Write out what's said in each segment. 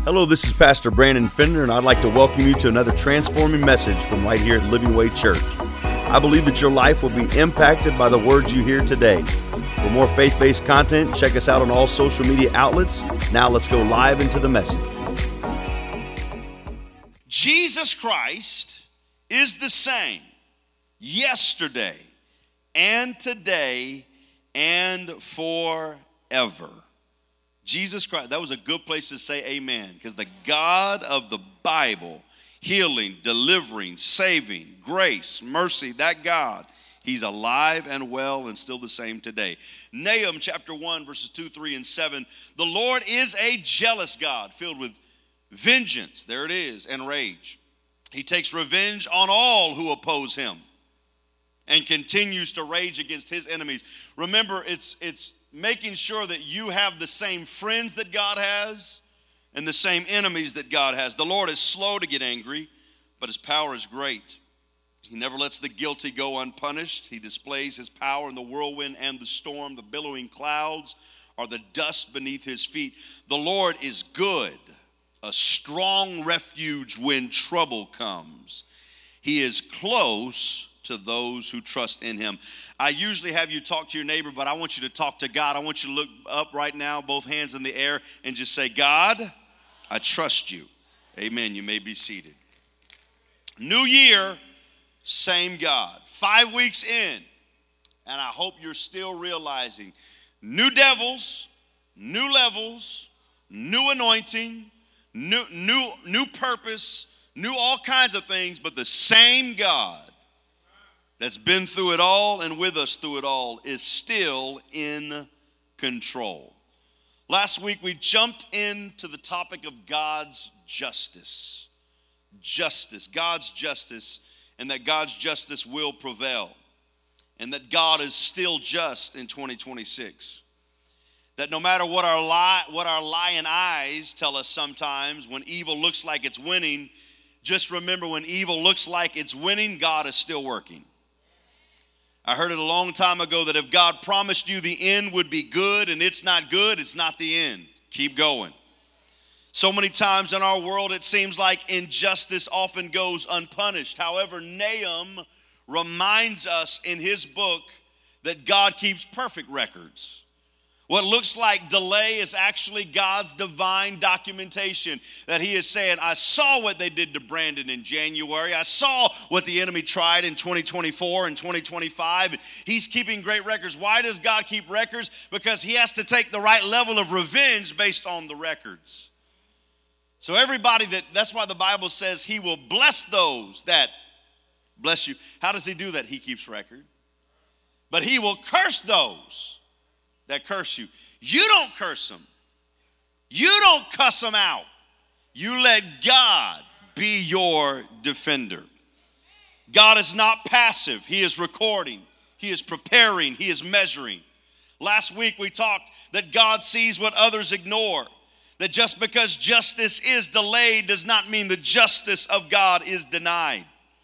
Hello, this is Pastor Brandon Fender, and I'd like to welcome you to another transforming message from right here at Living Way Church. I believe that your life will be impacted by the words you hear today. For more faith-based content, check us out on all social media outlets. Now let's go live into the message. Jesus Christ is the same yesterday and today and forever. Jesus Christ, that was a good place to say amen, because the God of the Bible, healing, delivering, saving, grace, mercy, that God, he's alive and well and still the same today. Nahum chapter 1 verses 2, 3, and 7, the Lord is a jealous God filled with vengeance, there it is, and rage. He takes revenge on all who oppose him and continues to rage against his enemies. Remember, it's making sure that you have the same friends that God has and the same enemies that God has. The Lord is slow to get angry, but his power is great. He never lets the guilty go unpunished. He displays his power in the whirlwind and the storm. The billowing clouds are the dust beneath his feet. The Lord is good, a strong refuge when trouble comes. He is close to those who trust in him. I usually have you talk to your neighbor, but I want you to talk to God. I want you to look up right now, both hands in the air, and just say, God, I trust you. Amen. You may be seated. New year, same God. 5 weeks in, and I hope you're still realizing new devils, new levels, new anointing, new purpose, new all kinds of things, but the same God that's been through it all and with us through it all is still in control. Last week we jumped into the topic of God's justice. Justice, God's justice, and that God's justice will prevail. And that God is still just in 2026. That no matter what our lying eyes tell us sometimes, when evil looks like it's winning, just remember, when evil looks like it's winning, God is still working. I heard it a long time ago that if God promised you the end would be good and it's not good, it's not the end. Keep going. So many times in our world it seems like injustice often goes unpunished. However, Nahum reminds us in his book that God keeps perfect records. What looks like delay is actually God's divine documentation, that he is saying, I saw what they did to Brandon in January. I saw what the enemy tried in 2024 and 2025. He's keeping great records. Why does God keep records? Because he has to take the right level of revenge based on the records. So that's why the Bible says he will bless those that bless you. How does he do that? He keeps record. But he will curse those that curse you. You don't curse them. You don't cuss them out. You let God be your defender. God is not passive. He is recording. He is preparing. He is measuring. Last week we talked that God sees what others ignore. That just because justice is delayed does not mean the justice of God is denied.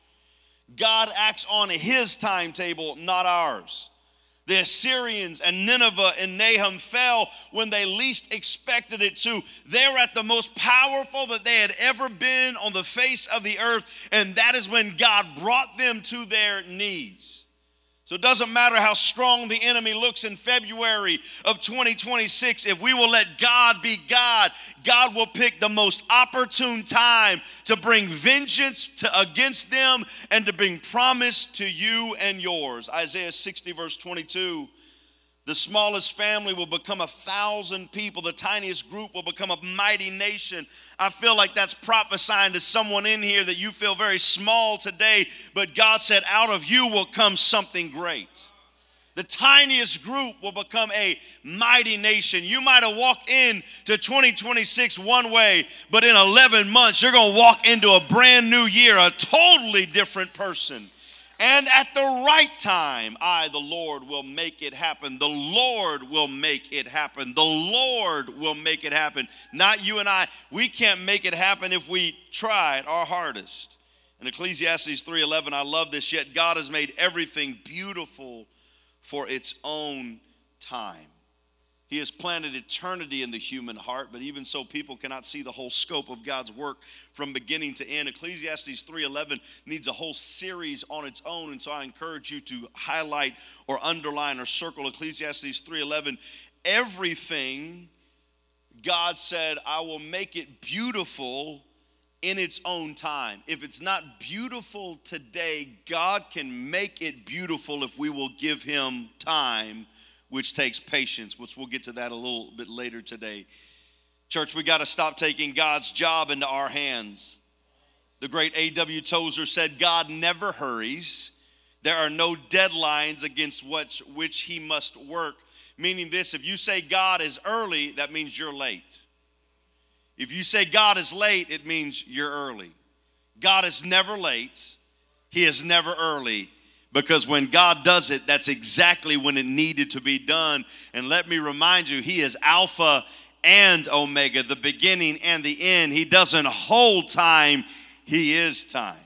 God acts on his timetable, not ours. The Assyrians and Nineveh and Nahum fell when they least expected it to. They were at the most powerful that they had ever been on the face of the earth, and that is when God brought them to their knees. So it doesn't matter how strong the enemy looks in February of 2026. If we will let God be God, God will pick the most opportune time to bring vengeance against them and to bring promise to you and yours. Isaiah 60 verse 22. The smallest family will become 1,000 people. The tiniest group will become a mighty nation. I feel like that's prophesying to someone in here that you feel very small today, but God said, out of you will come something great. The tiniest group will become a mighty nation. You might have walked into 2026 one way, but in 11 months, you're going to walk into a brand new year, a totally different person. And at the right time, the Lord, will make it happen. The Lord will make it happen. The Lord will make it happen. Not you and I. We can't make it happen if we tried our hardest. In Ecclesiastes 3:11, I love this, yet God has made everything beautiful for its own time. He has planted eternity in the human heart, but even so, people cannot see the whole scope of God's work from beginning to end. Ecclesiastes 3:11 needs a whole series on its own, and so I encourage you to highlight or underline or circle Ecclesiastes 3:11. Everything, God said, I will make it beautiful in its own time. If it's not beautiful today, God can make it beautiful if we will give him time, which takes patience, which we'll get to that a little bit later today. Church, we got to stop taking God's job into our hands. The great A.W. Tozer said, God never hurries. There are no deadlines against which he must work. Meaning this, if you say God is early, that means you're late. If you say God is late, it means you're early. God is never late. He is never early. Because when God does it, that's exactly when it needed to be done. And let me remind you, he is Alpha and Omega, the beginning and the end. He doesn't hold time, he is time.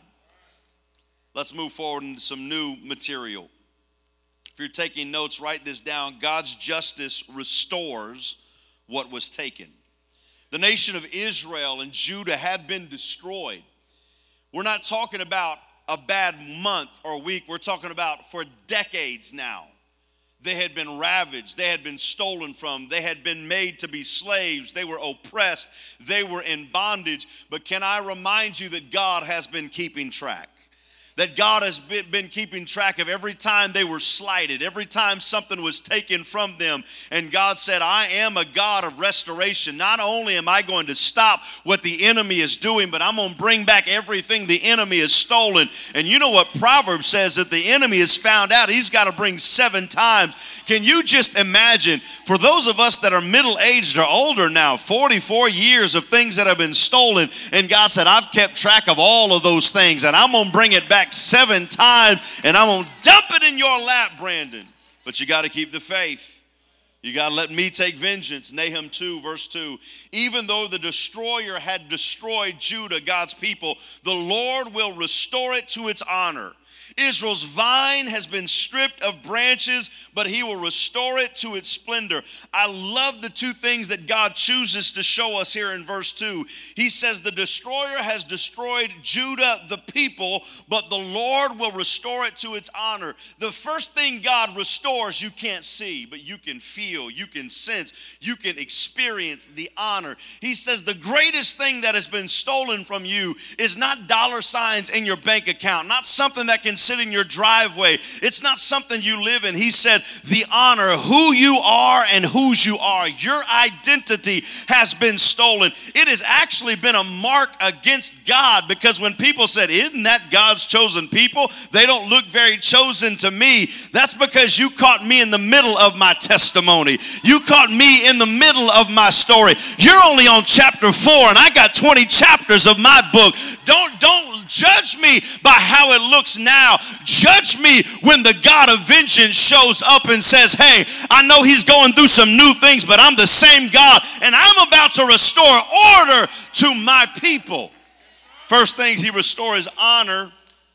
Let's move forward into some new material. If you're taking notes, write this down. God's justice restores what was taken. The nation of Israel and Judah had been destroyed. We're not talking about a bad month or week. We're talking about for decades now. They had been ravaged. They had been stolen from. They had been made to be slaves. They were oppressed. They were in bondage. But can I remind you that God has been keeping track? That God has been keeping track of every time they were slighted, every time something was taken from them. And God said, I am a God of restoration. Not only am I going to stop what the enemy is doing, but I'm going to bring back everything the enemy has stolen. And you know what Proverbs says, that the enemy is found out, he's got to bring 7 times. Can you just imagine, for those of us that are middle-aged or older now, 44 years of things that have been stolen, and God said, I've kept track of all of those things, and I'm going to bring it back 7 times, and I'm going to dump it in your lap, Brandon. But you got to keep the faith. You got to let me take vengeance. Nahum 2, verse 2. Even though the destroyer had destroyed Judah, God's people, the Lord will restore it to its honor. Israel's vine has been stripped of branches, but he will restore it to its splendor. I love the 2 things that God chooses to show us here in verse 2. He says the destroyer has destroyed Judah, the people, but the Lord will restore it to its honor. The first thing God restores, you can't see, but you can feel, you can sense, you can experience the honor. He says the greatest thing that has been stolen from you is not dollar signs in your bank account, not something that can sit in your driveway. It's not something you live in. He said the honor, who you are and whose you are. Your identity has been stolen. It has actually been a mark against God, because when people said, isn't that God's chosen people? They don't look very chosen to me. That's because you caught me in the middle of my testimony. You caught me in the middle of my story. You're only on chapter 4 and I got 20 chapters of my book. Don't judge me by how it looks now. Judge me when the God of vengeance shows up and says, hey, I know he's going through some new things, but I'm the same God, and I'm about to restore order to my people. First thing, he restores honor.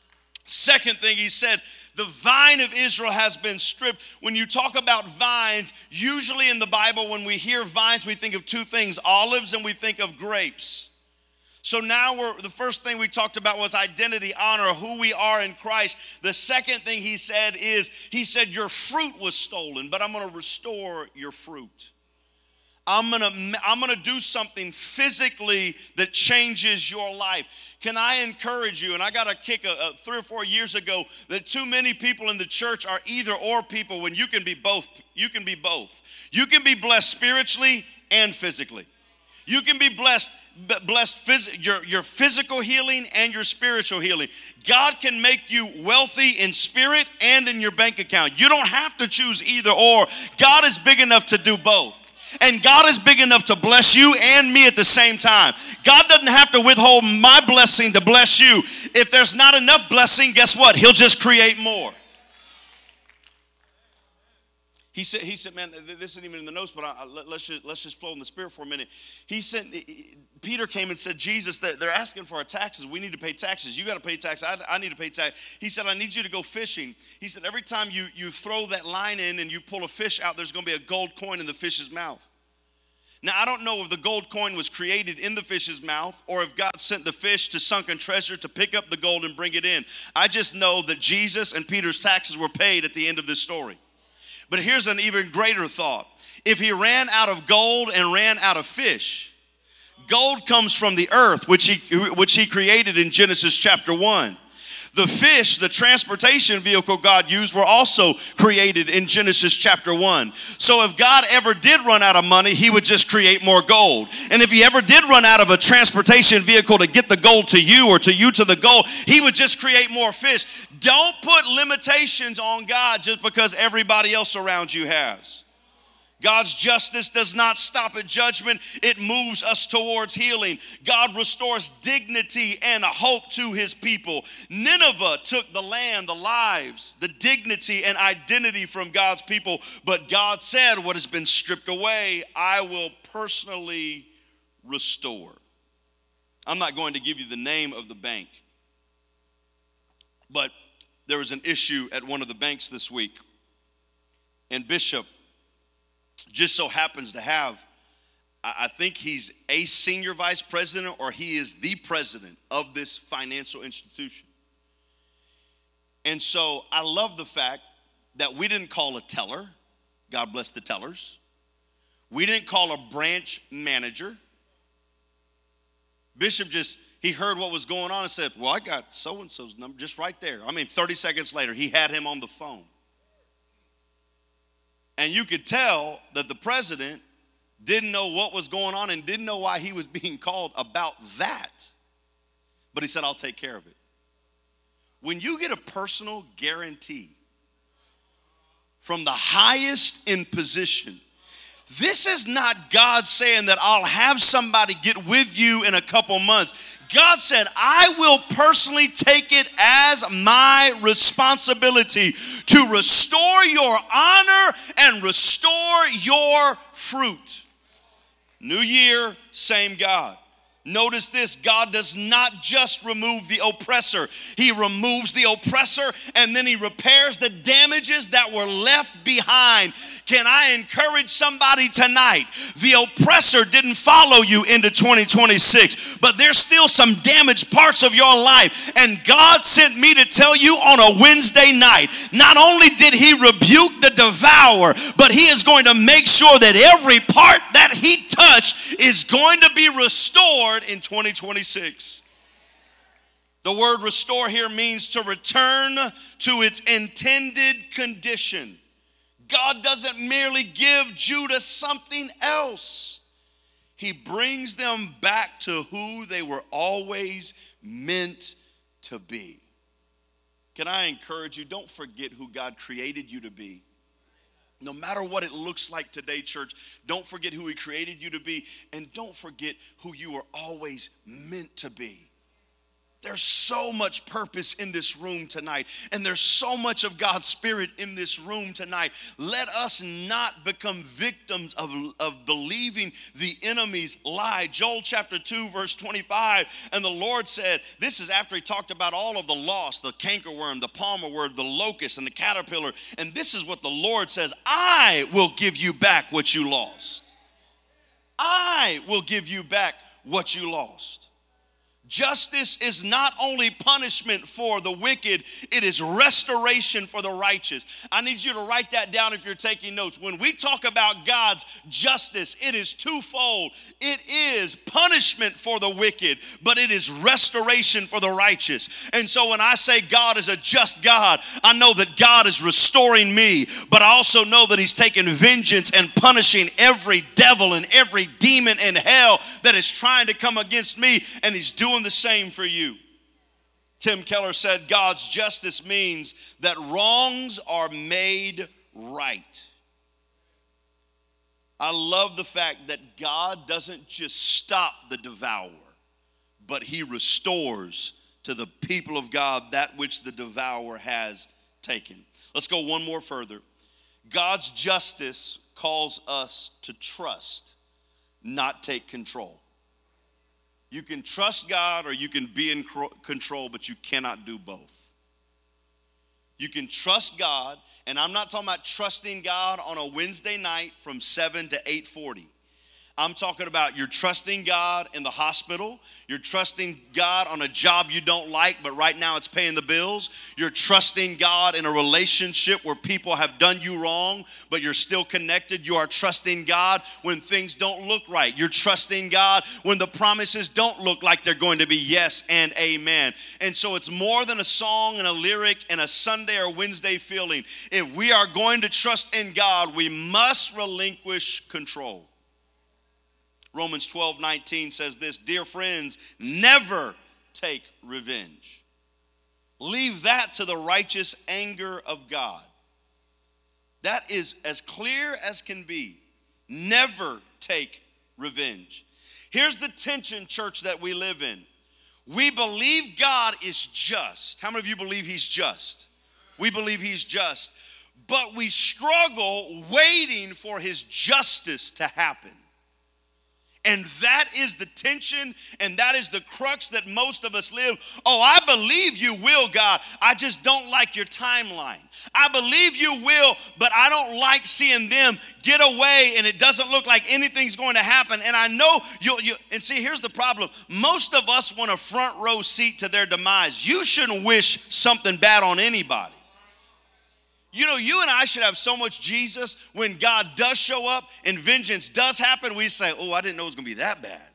Second thing, he said, the vine of Israel has been stripped. When you talk about vines, usually in the Bible, when we hear vines, we think of 2 things, olives and we think of grapes. So now the first thing we talked about was identity, honor, who we are in Christ. The second thing he said is, he said your fruit was stolen, but I'm going to restore your fruit. I'm going to do something physically that changes your life. Can I encourage you, and I got a kick 3 or 4 years ago, that too many people in the church are either or people when you can be both. You can be both. You can be blessed spiritually and physically. You can be blessed your physical healing and your spiritual healing. God can make you wealthy in spirit and in your bank account. You don't have to choose either or. God is big enough to do both. And God is big enough to bless you and me at the same time. God doesn't have to withhold my blessing to bless you. If there's not enough blessing, guess what? He'll just create more. He said, man, this isn't even in the notes, but let's just flow in the Spirit for a minute. He said, Peter came and said, Jesus, they're asking for our taxes. We need to pay taxes. You got to pay taxes. I need to pay tax. He said, I need you to go fishing. He said, every time you throw that line in and you pull a fish out, there's going to be a gold coin in the fish's mouth. Now, I don't know if the gold coin was created in the fish's mouth or if God sent the fish to sunken treasure to pick up the gold and bring it in. I just know that Jesus and Peter's taxes were paid at the end of this story. But here's an even greater thought. If he ran out of gold and ran out of fish, gold comes from the earth, which he created in Genesis chapter 1. The fish, the transportation vehicle God used, were also created in Genesis chapter 1. So if God ever did run out of money, he would just create more gold. And if he ever did run out of a transportation vehicle to get the gold to you or to you to the gold, he would just create more fish. Don't put limitations on God just because everybody else around you has. God's justice does not stop at judgment. It moves us towards healing. God restores dignity and hope to his people. Nineveh took the land, the lives, the dignity and identity from God's people. But God said, what has been stripped away, I will personally restore. I'm not going to give you the name of the bank, but there was an issue at one of the banks this week. And Bishop just so happens to have, I think he's a senior vice president or he is the president of this financial institution. And so I love the fact that we didn't call a teller. God bless the tellers. We didn't call a branch manager. Bishop he heard what was going on and said, well, I got so-and-so's number just right there. 30 seconds later, he had him on the phone. And you could tell that the president didn't know what was going on and didn't know why he was being called about that. But he said, I'll take care of it. When you get a personal guarantee from the highest in position, this is not God saying that I'll have somebody get with you in a couple months. God said, I will personally take it as my responsibility to restore your honor and restore your fruit. New year, same God. Notice this, God does not just remove the oppressor. He removes the oppressor and then he repairs the damages that were left behind. Can I encourage somebody tonight? The oppressor didn't follow you into 2026, but there's still some damaged parts of your life. And God sent me to tell you on a Wednesday night, not only did he rebuke the devourer, but he is going to make sure that every part that he touched is going to be restored in 2026. The word restore here means to return to its intended condition. God doesn't merely give Judah something else. He brings them back to who they were always meant to be. Can I encourage you, don't forget who God created you to be. No matter what it looks like today, church, don't forget who he created you to be, and don't forget who you were always meant to be. There's so much purpose in this room tonight, and there's so much of God's Spirit in this room tonight. Let us not become victims of believing the enemy's lie. Joel chapter 2, verse 25, and the Lord said, this is after he talked about all of the loss, the cankerworm, the palmer worm, the locust, and the caterpillar, and this is what the Lord says, I will give you back what you lost. I will give you back what you lost. Justice is not only punishment for the wicked, it is restoration for the righteous. I need you to write that down if you're taking notes. When we talk about God's justice, it is twofold. It is punishment for the wicked, but it is restoration for the righteous. And so when I say God is a just God, I know that God is restoring me, but I also know that he's taking vengeance and punishing every devil and every demon in hell that is trying to come against me, and he's doing the same for you. Tim Keller said God's justice means that wrongs are made right. I love the fact that God doesn't just stop the devourer, but he restores to the people of God that which the devourer has taken. Let's go one more further. God's justice calls us to trust, not take control. You can trust God or you can be in control, but you cannot do both. You can trust God, and I'm not talking about trusting God on a Wednesday night from 7 to 8:40. I'm talking about you're trusting God in the hospital. You're trusting God on a job you don't like, but right now it's paying the bills. You're trusting God in a relationship where people have done you wrong, but you're still connected. You are trusting God when things don't look right. You're trusting God when the promises don't look like they're going to be yes and amen. And so it's more than a song and a lyric and a Sunday or Wednesday feeling. If we are going to trust in God, we must relinquish control. Romans 12:19 says this, dear friends, never take revenge. Leave that to the righteous anger of God. That is as clear as can be. Never take revenge. Here's the tension, church, that we live in. We believe God is just. How many of you believe he's just? We believe he's just. But we struggle waiting for his justice to happen. And that is the tension, and that is the crux that most of us live. Oh, I believe you will, God. I just don't like your timeline. I believe you will, but I don't like seeing them get away, and it doesn't look like anything's going to happen. And I know you. And see, here's the problem. Most of us want a front row seat to their demise. You shouldn't wish something bad on anybody. You know, you and I should have so much Jesus when God does show up and vengeance does happen, we say, oh, I didn't know it was going to be that bad.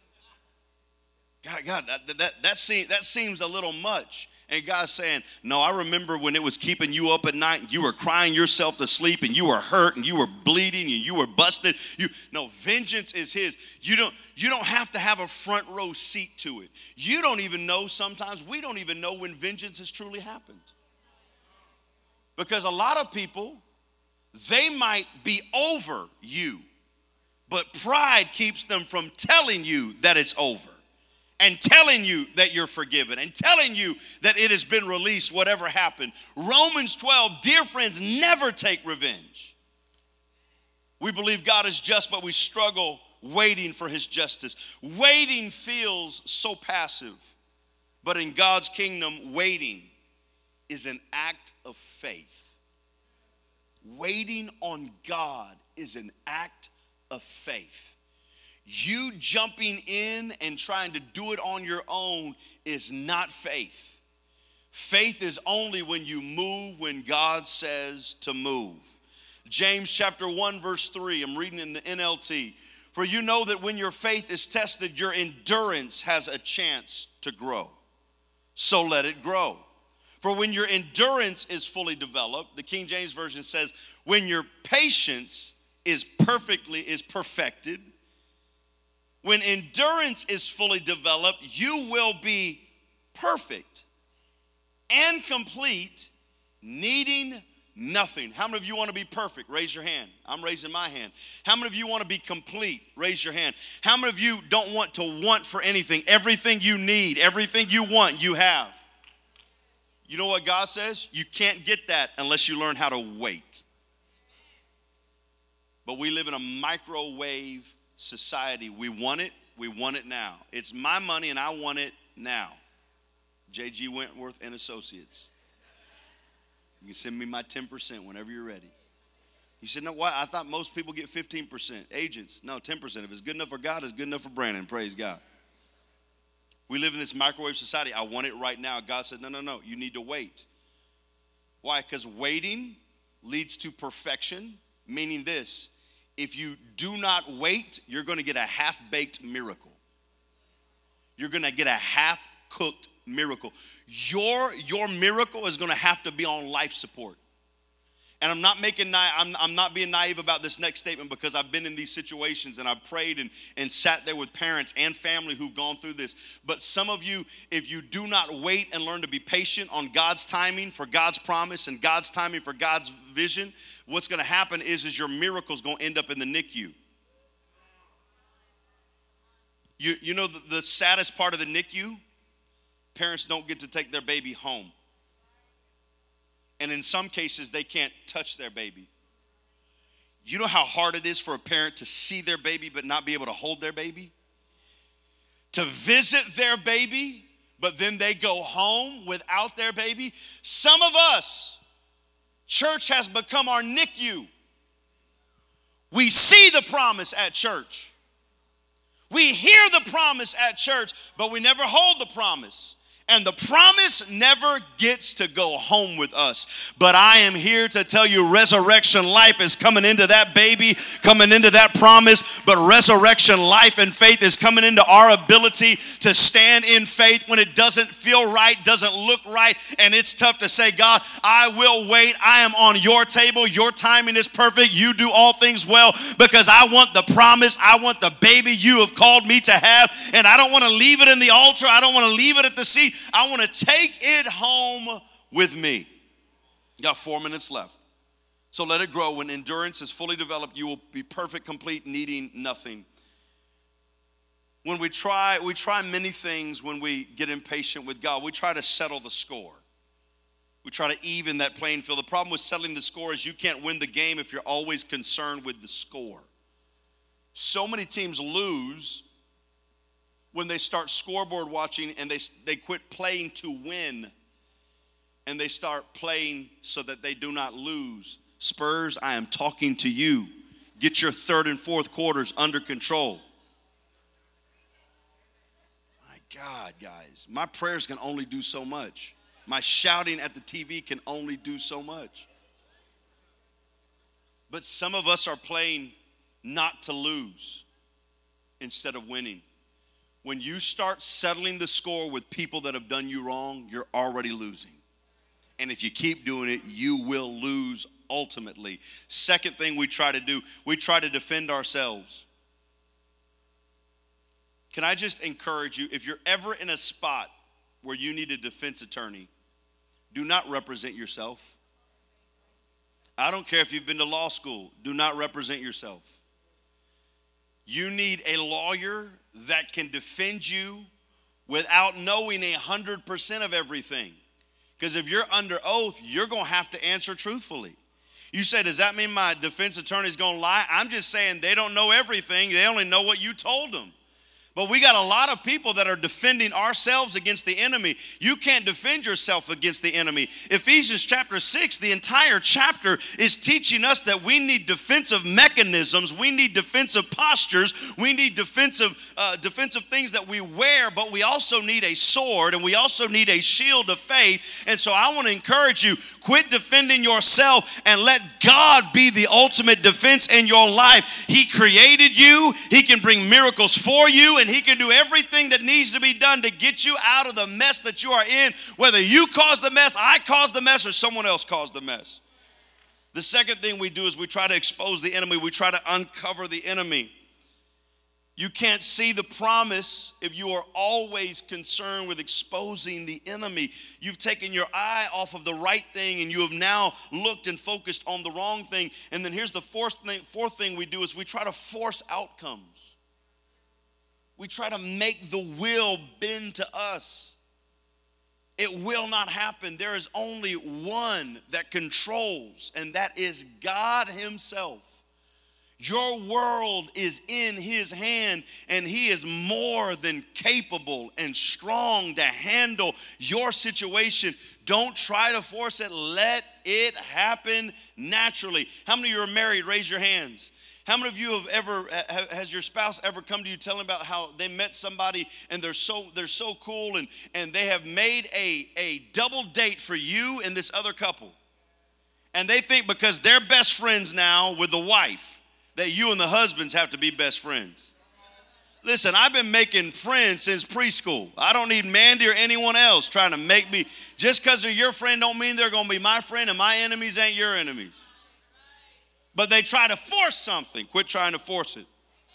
God, that seems a little much. And God's saying, no, I remember when it was keeping you up at night and you were crying yourself to sleep and you were hurt and you were bleeding and you were busted. No, vengeance is his. You don't have to have a front row seat to it. You don't even know sometimes, we don't even know when vengeance has truly happened. Because a lot of people, they might be over you, but pride keeps them from telling you that it's over and telling you that you're forgiven and telling you that it has been released, whatever happened. Romans 12, dear friends, never take revenge. We believe God is just, but we struggle waiting for his justice. Waiting feels so passive, but in God's kingdom, waiting is an act of faith. Waiting on God is an act of faith. You jumping in and trying to do it on your own is not faith. Faith is only when you move when God says to move. James chapter 1 verse 3, I'm reading in the NLT. For you know that when your faith is tested, your endurance has a chance to grow. So let it grow. For when your endurance is fully developed, the King James Version says, when your patience is perfected, when endurance is fully developed, you will be perfect and complete, needing nothing. How many of you want to be perfect? Raise your hand. I'm raising my hand. How many of you want to be complete? Raise your hand. How many of you don't want to want for anything? Everything you need, everything you want, you have. You know what God says? You can't get that unless you learn how to wait. But we live in a microwave society. We want it now. It's my money and I want it now. J.G. Wentworth and Associates. You can send me my 10% whenever you're ready. You said, no, why? I thought most people get 15%. Agents, no, 10%. If it's good enough for God, it's good enough for Brandon. Praise God. We live in this microwave society. I want it right now. God said, no, you need to wait. Why? Because waiting leads to perfection, meaning this. If you do not wait, you're going to get a half-baked miracle. You're going to get a half-cooked miracle. Your miracle is going to have to be on life support. And I'm not being naive about this next statement because I've been in these situations and I've prayed and sat there with parents and family who've gone through this. But some of you, if you do not wait and learn to be patient on God's timing for God's promise and God's timing for God's vision, what's going to happen is your miracle's going to end up in the NICU. You know the saddest part of the NICU? Parents don't get to take their baby home. And in some cases, they can't touch their baby. You know how hard it is for a parent to see their baby but not be able to hold their baby? to visit their baby, but then they go home without their baby. Some of us, church has become our NICU. We see the promise at church. We hear the promise at church, but we never hold the promise. And the promise never gets to go home with us. But I am here to tell you resurrection life is coming into that baby, coming into that promise. But resurrection life and faith is coming into our ability to stand in faith when it doesn't feel right, doesn't look right. And it's tough to say, God, I will wait. I am on your table. Your timing is perfect. You do all things well because I want the promise. I want the baby you have called me to have. And I don't want to leave it in the altar. I don't want to leave it at the seat. I want to take it home with me. Got 4 minutes left. So let it grow. When endurance is fully developed, you will be perfect, complete, needing nothing. When we try many things when we get impatient with God. We try to settle the score. We try to even that playing field. The problem with settling the score is you can't win the game if you're always concerned with the score. So many teams lose when they start scoreboard watching and they quit playing to win and they start playing so that they do not lose. Spurs, I am talking to you. Get your third and fourth quarters under control. My God, guys, my prayers can only do so much. My shouting at the TV can only do so much. But some of us are playing not to lose instead of winning. When you start settling the score with people that have done you wrong, you're already losing. And if you keep doing it, you will lose ultimately. Second thing we try to do, we try to defend ourselves. Can I just encourage you, if you're ever in a spot where you need a defense attorney, do not represent yourself. I don't care if you've been to law school, do not represent yourself. You need a lawyer that can defend you without knowing 100% of everything. Because if you're under oath, you're going to have to answer truthfully. You say, does that mean my defense attorney is going to lie? I'm just saying they don't know everything. They only know what you told them. But we got a lot of people that are defending ourselves against the enemy. You can't defend yourself against the enemy. Ephesians chapter 6, the entire chapter is teaching us that we need defensive mechanisms. We need defensive postures. We need defensive things that we wear, but we also need a sword and we also need a shield of faith. And so I want to encourage you, quit defending yourself and let God be the ultimate defense in your life. He created you. He can bring miracles for you, and He can do everything that needs to be done to get you out of the mess that you are in, whether you caused the mess, I caused the mess, or someone else caused the mess. The second thing we do is we try to expose the enemy. We try to uncover the enemy. You can't see the promise if you are always concerned with exposing the enemy. You've taken your eye off of the right thing and you have now looked and focused on the wrong thing. And then here's the fourth thing we do is we try to force outcomes. We try to make the will bend to us. It will not happen. There is only one that controls, and that is God Himself. Your world is in His hand, and He is more than capable and strong to handle your situation. Don't try to force it. Let it happen naturally. How many of you are married? Raise your hands. How many of you has your spouse ever come to you telling about how they met somebody and they're so cool and they have made a double date for you and this other couple? And they think because they're best friends now with the wife that you and the husbands have to be best friends. Listen, I've been making friends since preschool. I don't need Mandy or anyone else trying to make me. Just because they're your friend don't mean they're going to be my friend, and my enemies ain't your enemies. But they try to force something. Quit trying to force it.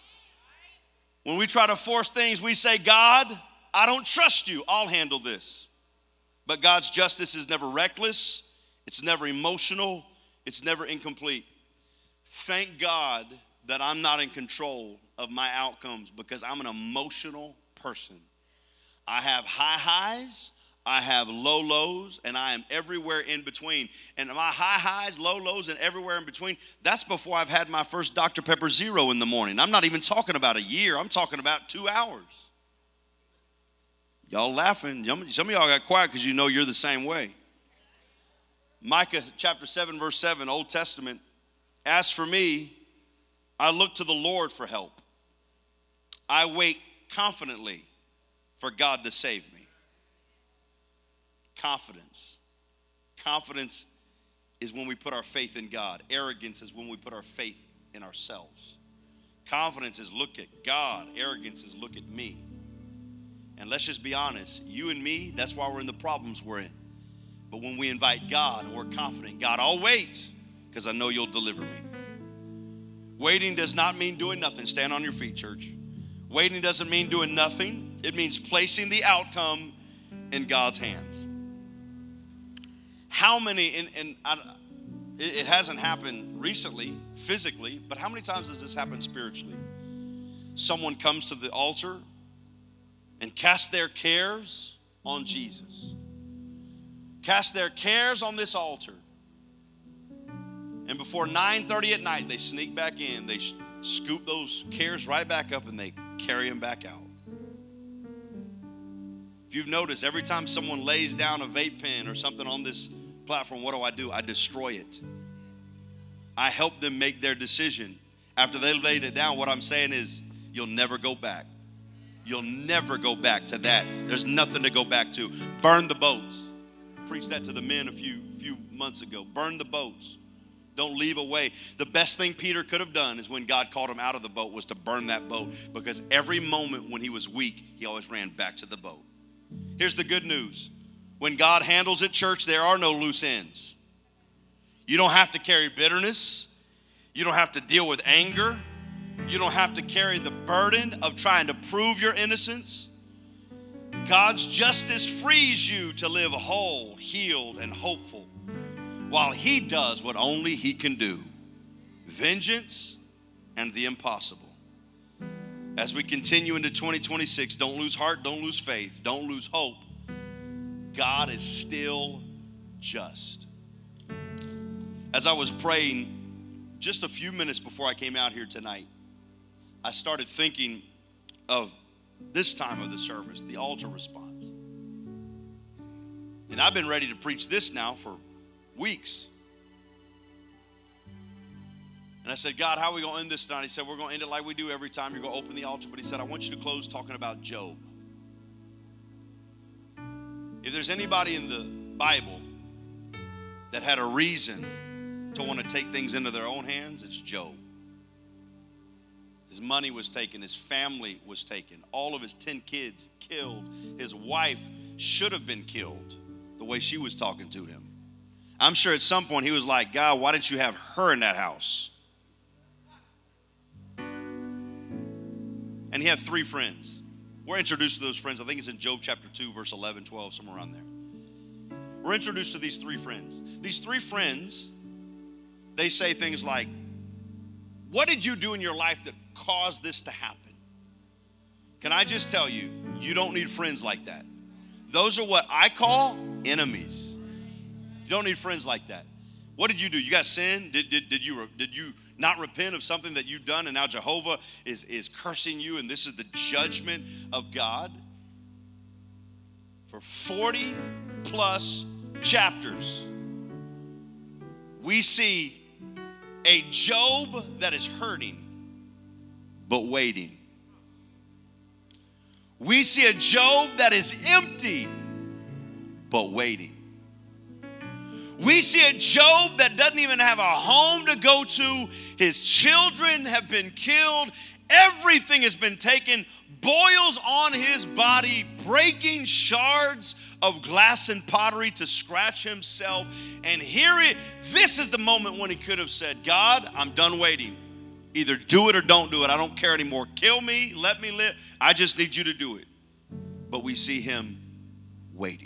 When we try to force things, we say, God, I don't trust you. I'll handle this. But God's justice is never reckless. It's never emotional. It's never incomplete. Thank God that I'm not in control of my outcomes because I'm an emotional person. I have high highs. I have low lows, and I am everywhere in between. And my high highs, low lows, and everywhere in between, that's before I've had my first Dr. Pepper Zero in the morning. I'm not even talking about a year. I'm talking about 2 hours. Y'all laughing. Some of y'all got quiet because you know you're the same way. Micah chapter 7, verse 7, Old Testament. As for me, I look to the Lord for help. I wait confidently for God to save me. Confidence. Confidence is when we put our faith in God. Arrogance is when we put our faith in ourselves. Confidence is look at God. Arrogance is look at me. And let's just be honest, you and me, that's why we're in the problems we're in. But when we invite God and we're confident, God, I'll wait because I know you'll deliver me. Waiting does not mean doing nothing. Stand on your feet, church. Waiting doesn't mean doing nothing. It means placing the outcome in God's hands. How many, it hasn't happened recently, physically, but how many times does this happen spiritually? Someone comes to the altar and cast their cares on Jesus. Cast their cares on this altar. And before 9:30 at night, they sneak back in. They scoop those cares right back up and they carry them back out. If you've noticed, every time someone lays down a vape pen or something on this platform, what do? I destroy it. I help them make their decision. After they laid it down, what I'm saying is, you'll never go back. You'll never go back to that. There's nothing to go back to. Burn the boats. Preached that to the men a few months ago. Burn the boats. Don't leave a way. The best thing Peter could have done is when God called him out of the boat was to burn that boat, because every moment when he was weak, he always ran back to the boat. Here's the good news. When God handles it, church, there are no loose ends. You don't have to carry bitterness. You don't have to deal with anger. You don't have to carry the burden of trying to prove your innocence. God's justice frees you to live whole, healed, and hopeful, while he does what only he can do: vengeance and the impossible. As we continue into 2026, don't lose heart, don't lose faith, don't lose hope. God is still just. As I was praying just a few minutes before I came out here tonight, I started thinking of this time of the service, the altar response. And I've been ready to preach this now for weeks. And I said, God, how are we going to end this tonight? He said, we're going to end it like we do every time. You're going to open the altar. But he said, I want you to close talking about Job. If there's anybody in the Bible that had a reason to want to take things into their own hands, it's Job. His money was taken. His family was taken. All of his 10 kids killed. His wife should have been killed the way she was talking to him. I'm sure at some point he was like, God, why didn't you have her in that house? And he had 3 friends. We're introduced to those friends. I think it's in Job chapter 2, verse 11, 12, somewhere around there. We're introduced to these 3 friends. These 3 friends, they say things like, what did you do in your life that caused this to happen? Can I just tell you, you don't need friends like that. Those are what I call enemies. You don't need friends like that. What did you do? You got sin? Did you not repent of something that you've done, and now Jehovah is cursing you, and this is the judgment of God? For 40 plus chapters, we see a Job that is hurting but waiting. We see a Job that is empty but waiting. We see a Job that doesn't even have a home to go to. His children have been killed. Everything has been taken. Boils on his body, breaking shards of glass and pottery to scratch himself. And this is the moment when he could have said, God, I'm done waiting. Either do it or don't do it. I don't care anymore. Kill me, let me live. I just need you to do it. But we see him waiting.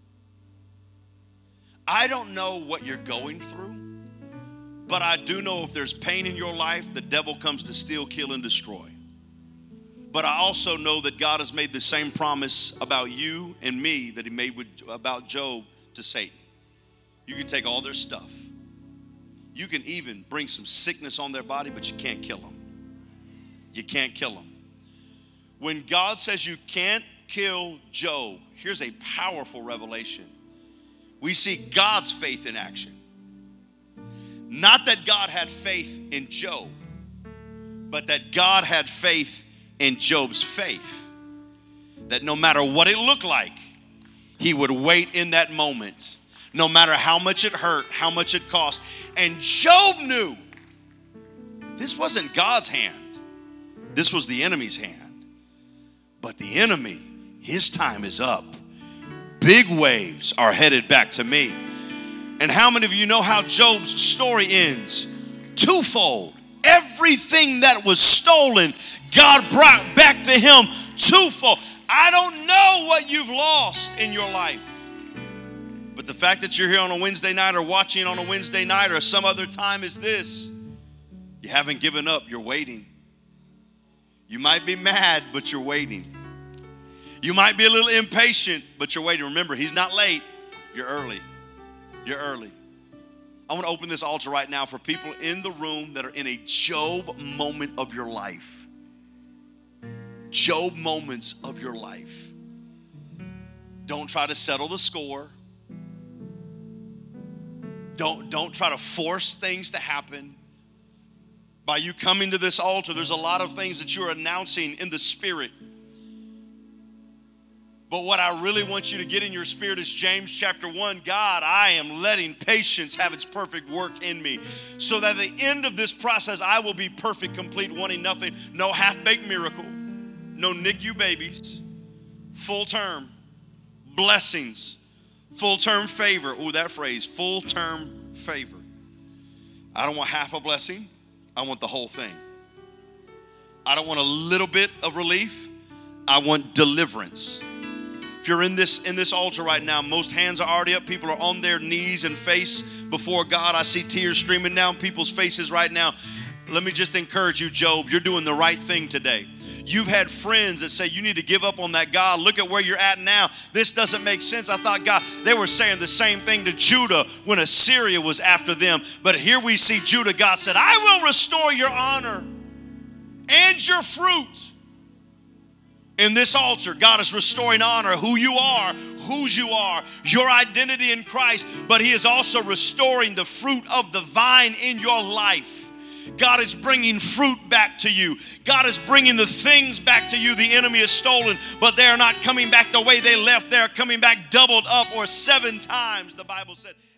I don't know what you're going through, but I do know if there's pain in your life, the devil comes to steal, kill, and destroy. But I also know that God has made the same promise about you and me that he made about Job to Satan. You can take all their stuff. You can even bring some sickness on their body, but you can't kill them. You can't kill them. When God says you can't kill Job. Here's a powerful revelation. We see God's faith in action. Not that God had faith in Job, but that God had faith in Job's faith. That no matter what it looked like, he would wait in that moment. No matter how much it hurt, how much it cost. And Job knew this wasn't God's hand. This was the enemy's hand. But the enemy, his time is up. Big waves are headed back to me. And how many of you know how Job's story ends? Twofold. Everything that was stolen, God brought back to him twofold. I don't know what you've lost in your life. But the fact that you're here on a Wednesday night or watching on a Wednesday night or some other time is this. You haven't given up. You're waiting. You might be mad, but you're waiting. You might be a little impatient, but you're waiting. Remember, he's not late. You're early. You're early. I want to open this altar right now for people in the room that are in a Job moment of your life. Job moments of your life. Don't try to settle the score. Don't try to force things to happen. By you coming to this altar, there's a lot of things that you're announcing in the spirit. But what I really want you to get in your spirit is James chapter 1. God, I am letting patience have its perfect work in me, so that at the end of this process, I will be perfect, complete, wanting nothing. No half-baked miracle. No NICU babies. Full term. Blessings. Full term favor. Oh, that phrase. Full term favor. I don't want half a blessing. I want the whole thing. I don't want a little bit of relief. I want deliverance. If you're in this altar right now, most hands are already up. People are on their knees and face before God. I see tears streaming down people's faces right now. Let me just encourage you, Job. You're doing the right thing today. You've had friends that say you need to give up on that God. Look at where you're at now. This doesn't make sense. I thought God, they were saying the same thing to Judah when Assyria was after them. But here we see Judah. God said, I will restore your honor and your fruit. In this altar, God is restoring honor, who you are, whose you are, your identity in Christ. But he is also restoring the fruit of the vine in your life. God is bringing fruit back to you. God is bringing the things back to you the enemy has stolen, but they are not coming back the way they left. They are coming back doubled up, or 7 times, the Bible said.